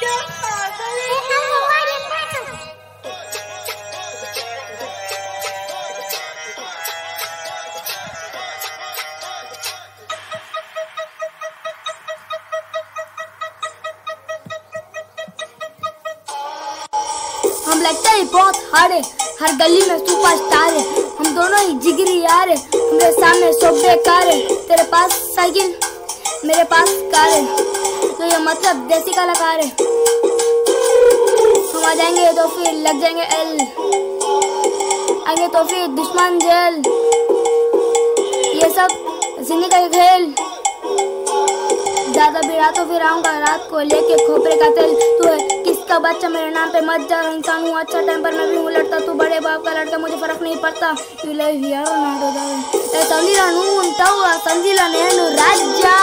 हम लगता है बहुत हार्ड है, हर गली में सुपरस्टार है, हम दोनों ही जिगरी यार है, हमारे सामने सब बेकार है, तेरे पास साइकिल मेरे पास कार है, तो ये मतलब देसी कलाकार है, हम आ जाएंगे तो फिर लग जाएंगे एल, आएंगे तो फिर दुश्मन जेल, ये सब जिंदगी का खेल, ज्यादा भिड़ा तो फिर आऊंगा रात को लेके खोपरे का तेल, तू है किसका बच्चा मेरे नाम पे मत जा, इंसान हूँ अच्छा टाइम पर मैं भी हूँ लड़ता, तू बड़े बाप का लड़का मुझे फर्क नहीं पड़ता, यू लव हियर रोनाल्डो दा संदिला नु ఉంటావా సందిలా నేను రాజ్జా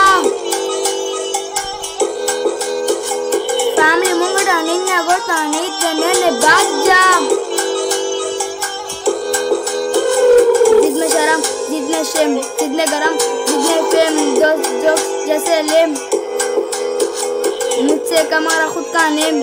ఫ్యామిలీ ముంగట నిన్న కొడతా నీకు నేను బాజ్జా जिद में शर्म जिद में शेम जिद में गरम जिद में फेम दोस्त जोक्स जैसे लेम मुझसे कमारा खुद का नेम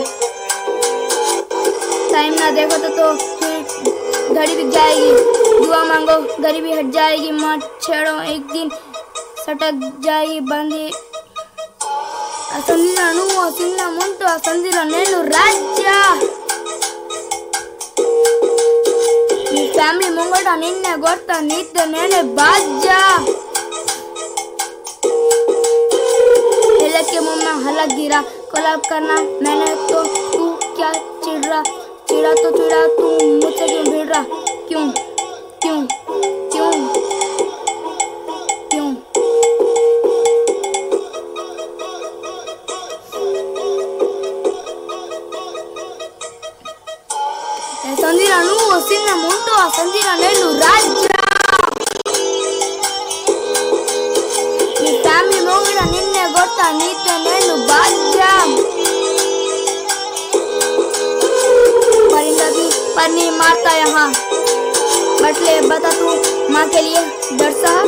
टाइम ना देखो तो फिर घड़ी बिक जाएगी, दुआ मांगो गरीबी हट जाएगी, मत छेड़ो एक दिन सटक जाएगी बंदी असंदिला నువ్వు చిన్న ముందు असंदिला నేను రాజ్జా నీ ఫ్యామిలీ ముంగట నిన్నే కొడతా నీతో నేనే బాజ్జా के मुंह में हलक गिरा कोलैब करना मैंने तो तू क्या चिड़ा तो चिड़ा तू मुझसे क्यों भिड़ रहा क्यों क्यों क्यों क्यों संदिला నువ్వు చిన్న ముందు సందిలా నేను రాజ్జా నీ ఫ్యామిలీ ముంగట నిన్నే కొడతా నీతో నేను బాజ్జా परिंदा भी पर नहीं मारता यहाँ बटले बता तू माँ के लिए डर सहा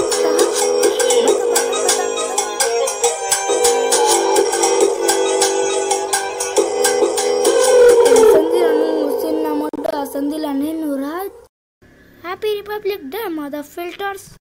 संदिला नैनू राज happy republic day mother filters.